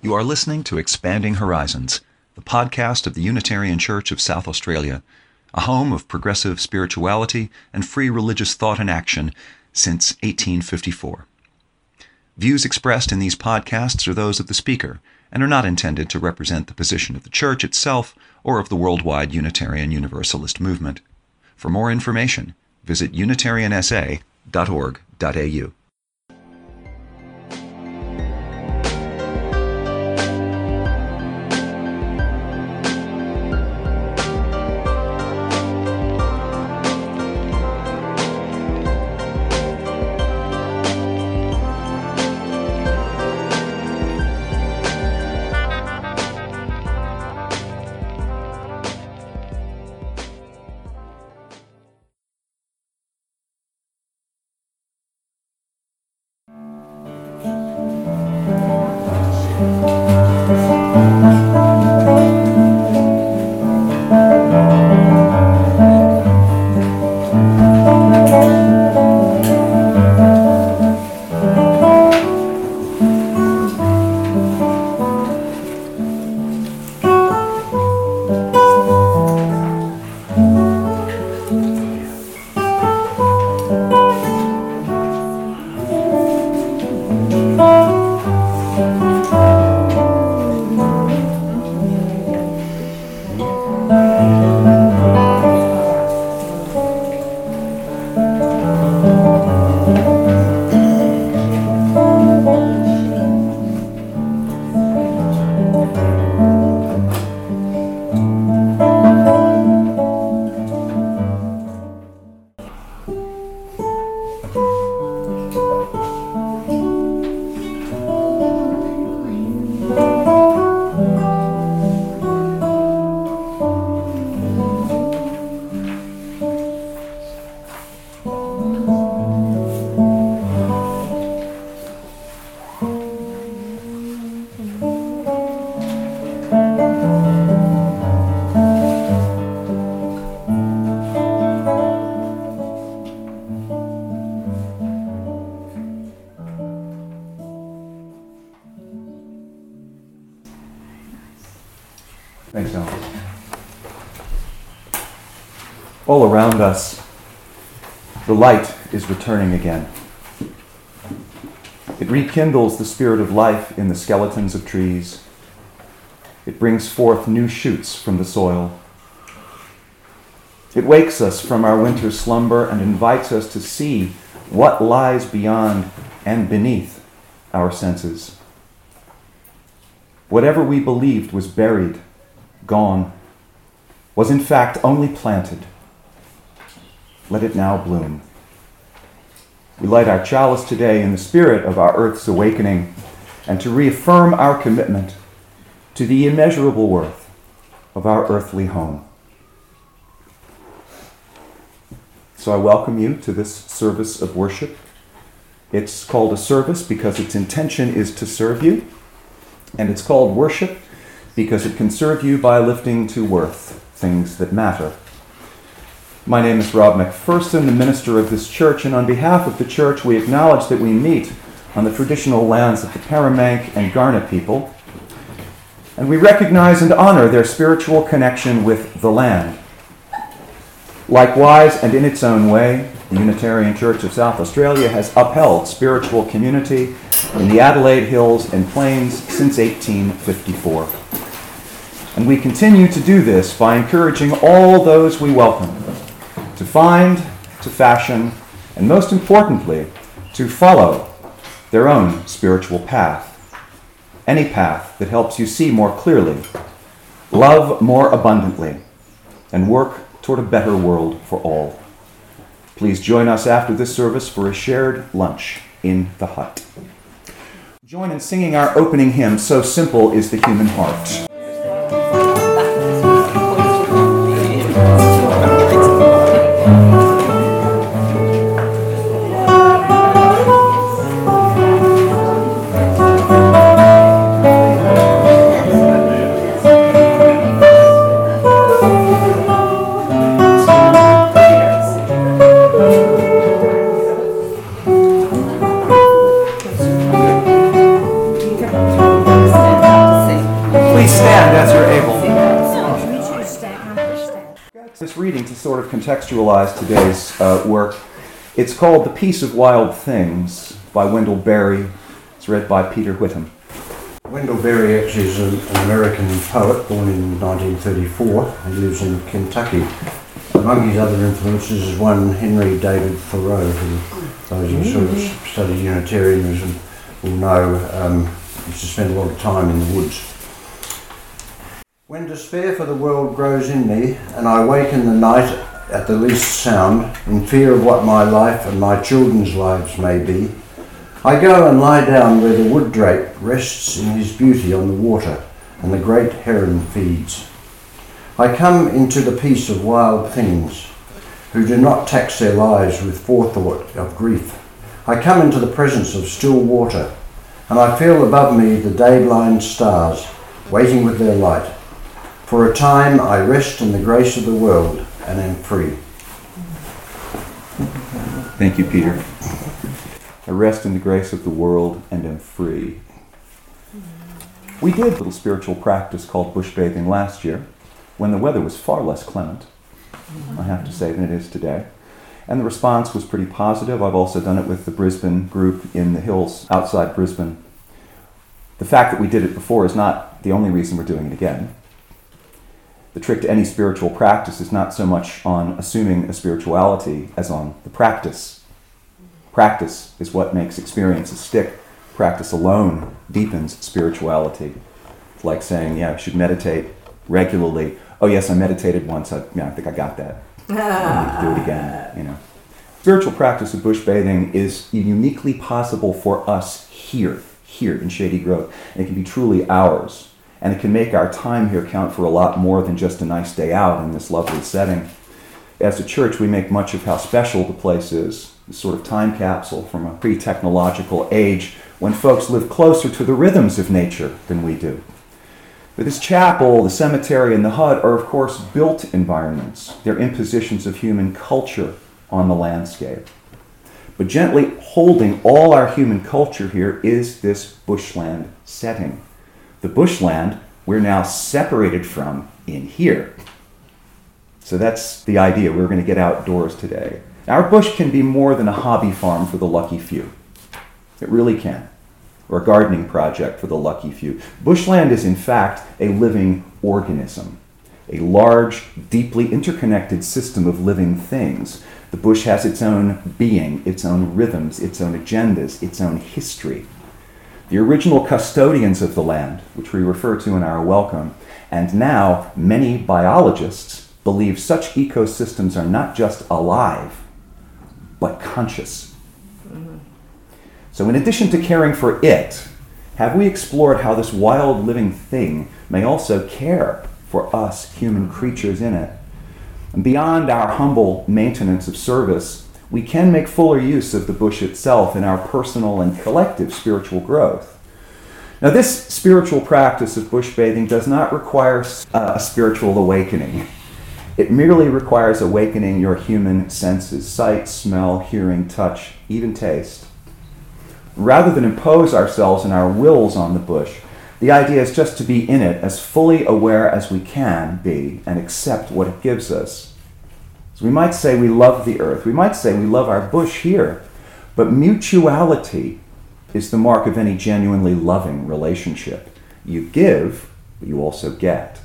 You are listening to Expanding Horizons, the podcast of the Unitarian Church of South Australia, a home of progressive spirituality and free religious thought and action since 1854. Views expressed in these podcasts are those of the speaker and are not intended to represent the position of the Church itself or of the worldwide Unitarian Universalist movement. For more information, visit unitariansa.org.au. Thanks, Alan. All around us, the light is returning again. It rekindles the spirit of life in the skeletons of trees. It brings forth new shoots from the soil. It wakes us from our winter slumber and invites us to see what lies beyond and beneath our senses. Whatever we believed was buried, gone, was in fact only planted. Let it now bloom. We light our chalice today in the spirit of our earth's awakening and to reaffirm our commitment to the immeasurable worth of our earthly home. So I welcome you to this service of worship. It's called a service because its intention is to serve you, and it's called worship because it can serve you by lifting to worth things that matter. My name is Rob McPherson, the minister of this church, and on behalf of the church, we acknowledge that we meet on the traditional lands of the Paramank and Kaurna people, and we recognize and honor their spiritual connection with the land. Likewise, and in its own way, the Unitarian Church of South Australia has upheld spiritual community in the Adelaide Hills and Plains since 1854. And we continue to do this by encouraging all those we welcome to find, to fashion, and most importantly, to follow their own spiritual path. Any path that helps you see more clearly, love more abundantly, and work toward a better world for all. Please join us after this service for a shared lunch in the hut. Join in singing our opening hymn, So Simple is the Human Heart. Stand up. Mr. Abel. This reading to sort of contextualize today's work. It's called The Peace of Wild Things by Wendell Berry. It's read by Peter Whittam. Wendell Berry actually is an American poet born in 1934. He lives in Kentucky. Among his other influences is one Henry David Thoreau, who those who sort of study Unitarianism will know used to spend a lot of time in the woods. When despair for the world grows in me, and I wake in the night at the least sound, in fear of what my life and my children's lives may be, I go and lie down where the wood drake rests in his beauty on the water, and the great heron feeds. I come into the peace of wild things, who do not tax their lives with forethought of grief. I come into the presence of still water, and I feel above me the day-blind stars, waiting with their light. For a time I rest in the grace of the world, and am free. Thank you, Peter. I rest in the grace of the world and am free. We did a little spiritual practice called bush bathing last year, when the weather was far less clement, I have to say, than it is today. And the response was pretty positive. I've also done it with the Brisbane group in the hills outside Brisbane. The fact that we did it before is not the only reason we're doing it again. The trick to any spiritual practice is not so much on assuming a spirituality as on the practice. Practice is what makes experiences stick. Practice alone deepens spirituality. It's like saying, yeah, I should meditate regularly. Oh yes, I meditated once. I think I got that. I need to do it again. Spiritual practice of bush bathing is uniquely possible for us here in Shady Grove. And it can be truly ours. And it can make our time here count for a lot more than just a nice day out in this lovely setting. As a church, we make much of how special the place is, a sort of time capsule from a pre-technological age when folks live closer to the rhythms of nature than we do. But this chapel, the cemetery, and the hut are, of course, built environments. They're impositions of human culture on the landscape. But gently holding all our human culture here is this bushland setting. The bushland we're now separated from in here. So that's the idea. We're going to get outdoors today. Our bush can be more than a hobby farm for the lucky few. It really can. Or a gardening project for the lucky few. Bushland is, in fact, a living organism. A large, deeply interconnected system of living things. The bush has its own being, its own rhythms, its own agendas, its own history. The original custodians of the land, which we refer to in our welcome, and now many biologists believe such ecosystems are not just alive, but conscious. So in addition to caring for it, have we explored how this wild living thing may also care for us human creatures in it? And beyond our humble maintenance of service, we can make fuller use of the bush itself in our personal and collective spiritual growth. Now, this spiritual practice of bush bathing does not require a spiritual awakening. It merely requires awakening your human senses, sight, smell, hearing, touch, even taste. Rather than impose ourselves and our wills on the bush, the idea is just to be in it as fully aware as we can be and accept what it gives us. So we might say we love the earth. We might say we love our bush here. But mutuality is the mark of any genuinely loving relationship. You give, but you also get.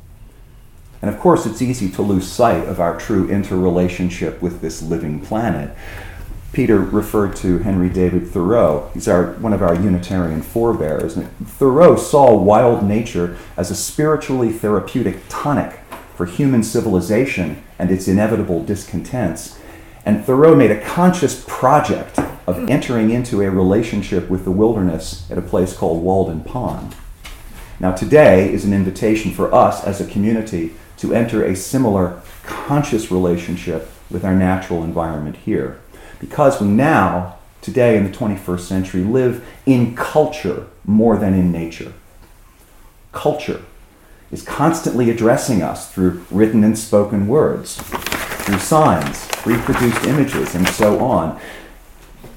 And of course, it's easy to lose sight of our true interrelationship with this living planet. Peter referred to Henry David Thoreau. He's one of our Unitarian forebears. And Thoreau saw wild nature as a spiritually therapeutic tonic for human civilization and its inevitable discontents. And Thoreau made a conscious project of entering into a relationship with the wilderness at a place called Walden Pond. Now today is an invitation for us as a community to enter a similar conscious relationship with our natural environment here. Because we now, today in the 21st century, live in culture more than in nature. Culture is constantly addressing us through written and spoken words, through signs, reproduced images, and so on.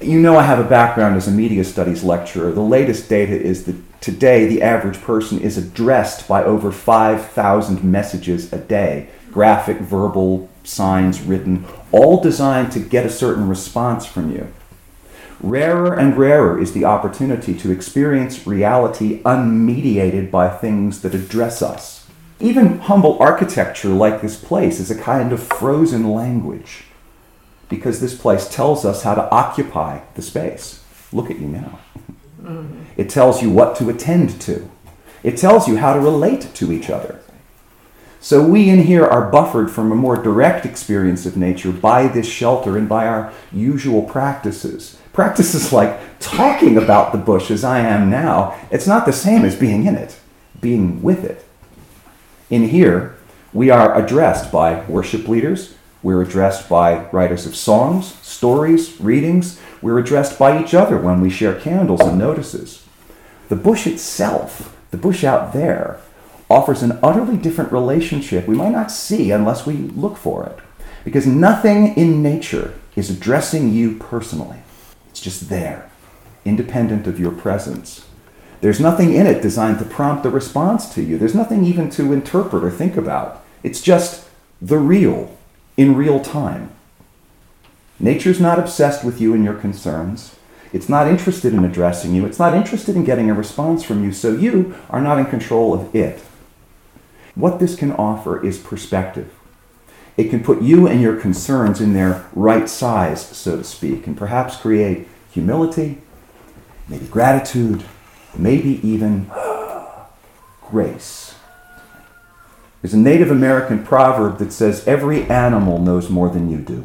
You know I have a background as a media studies lecturer. The latest data is that today the average person is addressed by over 5,000 messages a day. Graphic, verbal, signs, written, all designed to get a certain response from you. Rarer and rarer is the opportunity to experience reality unmediated by things that address us. Even humble architecture like this place is a kind of frozen language, because this place tells us how to occupy the space. Look at you now. It tells you what to attend to. It tells you how to relate to each other. So we in here are buffered from a more direct experience of nature by this shelter and by our usual practices. Practices like talking about the bush as I am now, it's not the same as being in it, being with it. In here, we are addressed by worship leaders. We're addressed by writers of songs, stories, readings. We're addressed by each other when we share candles and notices. The bush itself, the bush out there, offers an utterly different relationship we might not see unless we look for it. Because nothing in nature is addressing you personally. It's just there, independent of your presence. There's nothing in it designed to prompt a response to you. There's nothing even to interpret or think about. It's just the real, in real time. Nature's not obsessed with you and your concerns. It's not interested in addressing you. It's not interested in getting a response from you, so you are not in control of it. What this can offer is perspective. It can put you and your concerns in their right size, so to speak, and perhaps create humility, maybe gratitude, maybe even grace. There's a Native American proverb that says, every animal knows more than you do.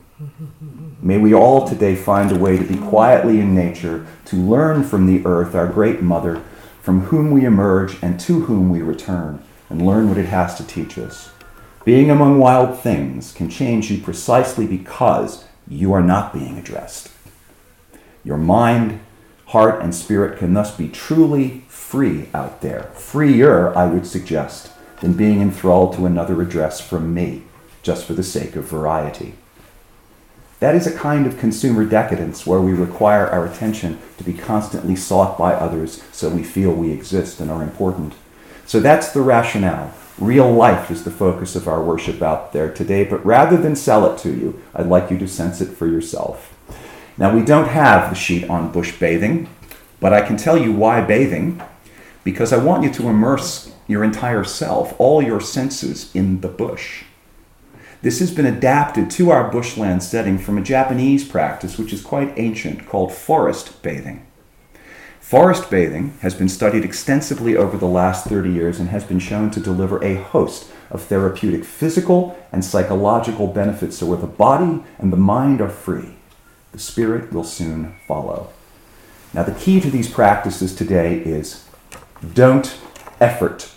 May we all today find a way to be quietly in nature, to learn from the earth, our great mother, from whom we emerge and to whom we return, and learn what it has to teach us. Being among wild things can change you precisely because you are not being addressed. Your mind, heart, and spirit can thus be truly free out there. Freer, I would suggest, than being enthralled to another address from me, just for the sake of variety. That is a kind of consumer decadence where we require our attention to be constantly sought by others so we feel we exist and are important. So that's the rationale. Real life is the focus of our worship out there today, but rather than sell it to you, I'd like you to sense it for yourself. Now, we don't have the sheet on bush bathing, but I can tell you why bathing, because I want you to immerse your entire self, all your senses, in the bush. This has been adapted to our bushland setting from a Japanese practice which is quite ancient, called forest bathing. Forest bathing has been studied extensively over the last 30 years and has been shown to deliver a host of therapeutic physical and psychological benefits. So where the body and the mind are free, the spirit will soon follow. Now, the key to these practices today is don't effort.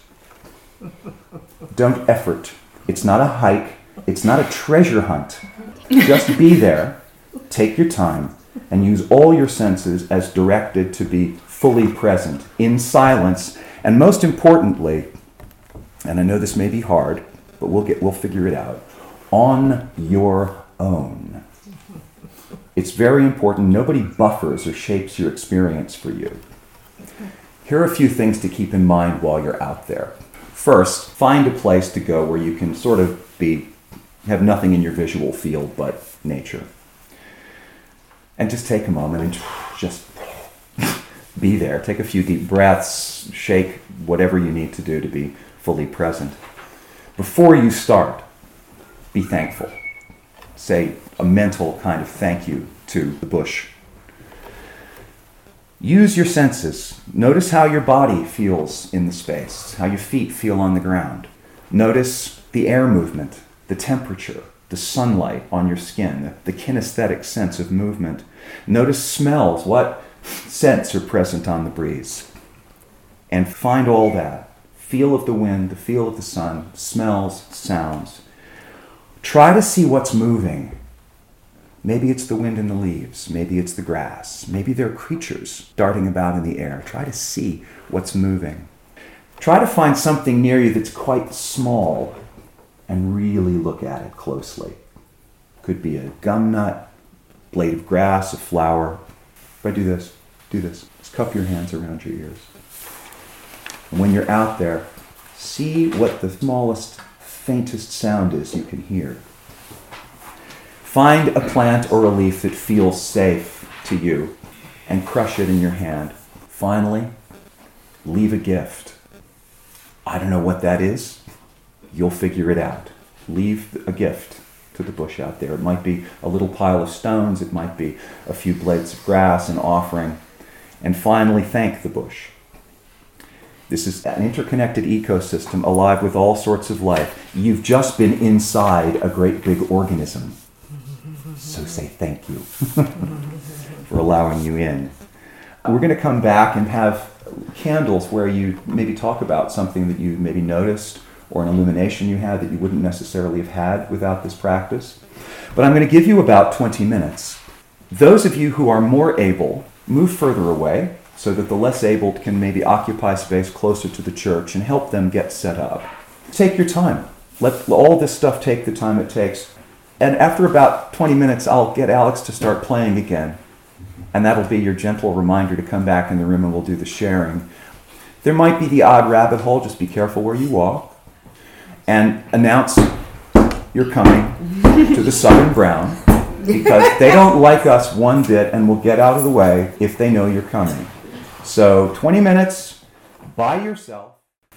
Don't effort. It's not a hike. It's not a treasure hunt. Just be there, take your time, and use all your senses as directed to be fully present, in silence, and most importantly, and I know this may be hard, but we'll figure it out, on your own. It's very important. Nobody buffers or shapes your experience for you. Here are a few things to keep in mind while you're out there. First, find a place to go where you can sort of have nothing in your visual field but nature. And just take a moment and just be there. Take a few deep breaths, shake whatever you need to do to be fully present. Before you start, be thankful. Say a mental kind of thank you to the bush. Use your senses. Notice how your body feels in the space, how your feet feel on the ground. Notice the air movement, the temperature, the sunlight on your skin, the kinesthetic sense of movement. Notice smells, what scents are present on the breeze. And find all that. Feel of the wind, the feel of the sun, smells, sounds. Try to see what's moving. Maybe it's the wind in the leaves. Maybe it's the grass. Maybe there are creatures darting about in the air. Try to see what's moving. Try to find something near you that's quite small and really look at it closely. Could be a gum nut, blade of grass, a flower. If I do this, just cup your hands around your ears. And when you're out there, see what the smallest, faintest sound is you can hear. Find a plant or a leaf that feels safe to you and crush it in your hand. Finally, leave a gift. I don't know what that is. You'll figure it out. Leave a gift to the bush out there. It might be a little pile of stones. It might be a few blades of grass, an offering. And finally, thank the bush. This is an interconnected ecosystem alive with all sorts of life. You've just been inside a great big organism. So say thank you for allowing you in. We're going to come back and have candles where you maybe talk about something that you maybe noticed or an illumination you had that you wouldn't necessarily have had without this practice. But I'm going to give you about 20 minutes. Those of you who are more able, move further away so that the less able can maybe occupy space closer to the church and help them get set up. Take your time. Let all this stuff take the time it takes. And after about 20 minutes, I'll get Alex to start playing again. And that'll be your gentle reminder to come back in the room and we'll do the sharing. There might be the odd rabbit hole. Just be careful where you walk. And announce you're coming to the Southern Brown, because they don't like us one bit and will get out of the way if they know you're coming. So 20 minutes by yourself.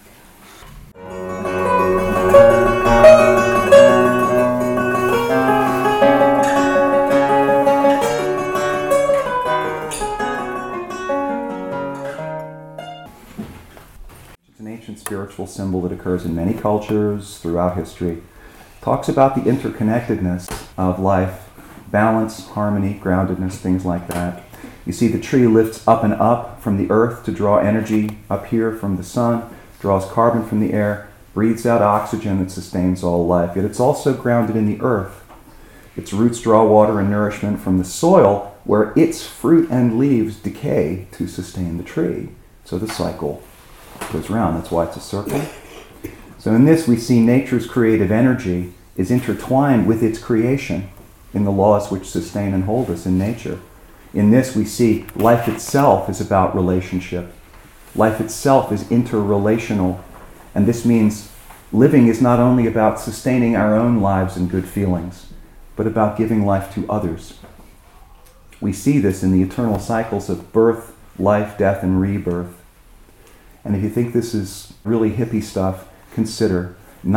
It's an ancient spiritual symbol that occurs in many cultures throughout history. It talks about the interconnectedness of life, balance, harmony, groundedness, things like that. You see the tree lifts up and up from the earth to draw energy up here from the sun, draws carbon from the air, breathes out oxygen that sustains all life. Yet it's also grounded in the earth. Its roots draw water and nourishment from the soil where its fruit and leaves decay to sustain the tree. So the cycle goes round. That's why it's a circle. So in this we see nature's creative energy is intertwined with its creation in the laws which sustain and hold us in nature. In this we see life itself is about relationship. Life itself is interrelational. And this means living is not only about sustaining our own lives and good feelings, but about giving life to others. We see this in the eternal cycles of birth, life, death, and rebirth. And if you think this is really hippie stuff, consider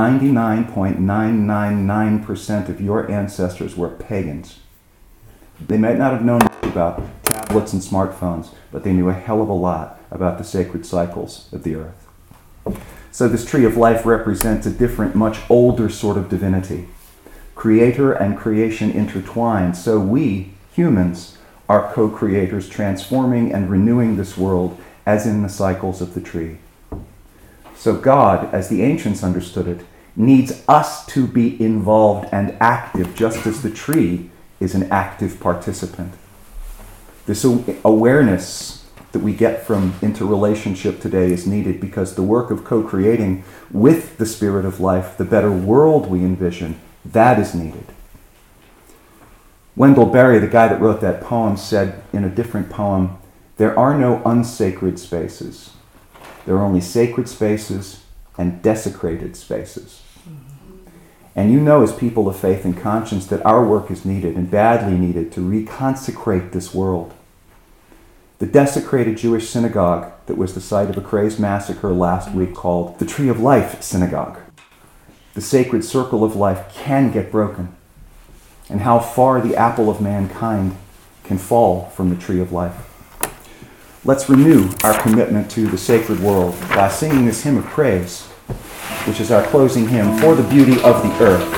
99.999% of your ancestors were pagans. They might not have known about tablets and smartphones, but they knew a hell of a lot about the sacred cycles of the earth. So this tree of life represents a different, much older sort of divinity. Creator and creation intertwined, so we, humans, are co-creators, transforming and renewing this world as in the cycles of the tree. So God, as the ancients understood it, needs us to be involved and active, just as the tree is an active participant. This awareness that we get from interrelationship today is needed because the work of co-creating with the spirit of life, the better world we envision, that is needed. Wendell Berry, the guy that wrote that poem, said in a different poem, "There are no unsacred spaces. There are only sacred spaces and desecrated spaces." And you know, as people of faith and conscience, that our work is needed and badly needed to reconsecrate this world. The desecrated Jewish synagogue that was the site of a crazed massacre last week called the Tree of Life Synagogue. The sacred circle of life can get broken. And how far the apple of mankind can fall from the tree of life. Let's renew our commitment to the sacred world by singing this hymn of praise, which is our closing hymn, For the Beauty of the Earth.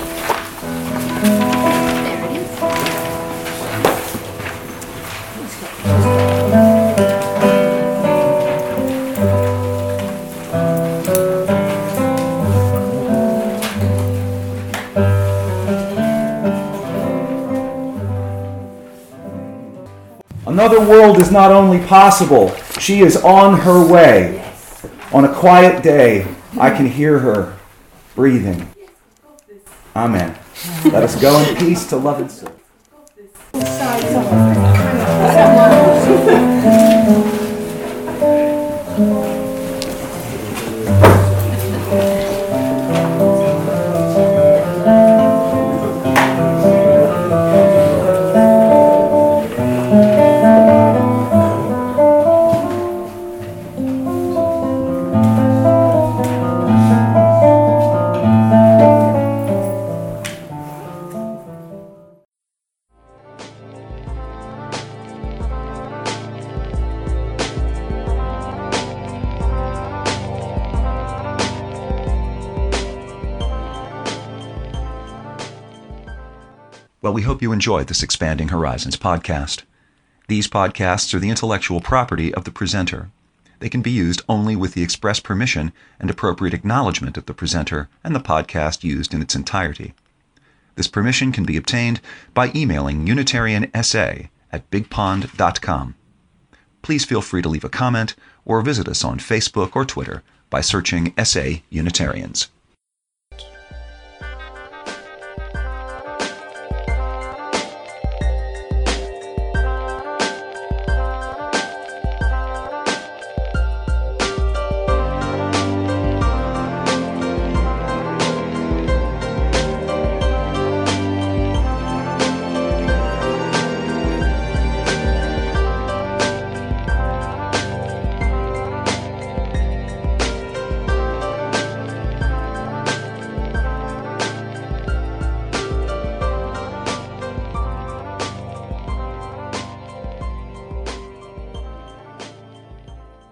Another world is not only possible, she is on her way. On a quiet day, I can hear her breathing. Amen. Let us go in peace to love and serve. Well, we hope you enjoyed this Expanding Horizons podcast. These podcasts are the intellectual property of the presenter. They can be used only with the express permission and appropriate acknowledgement of the presenter and the podcast used in its entirety. This permission can be obtained by emailing unitariansa@bigpond.com. Please feel free to leave a comment or visit us on Facebook or Twitter by searching SA Unitarians.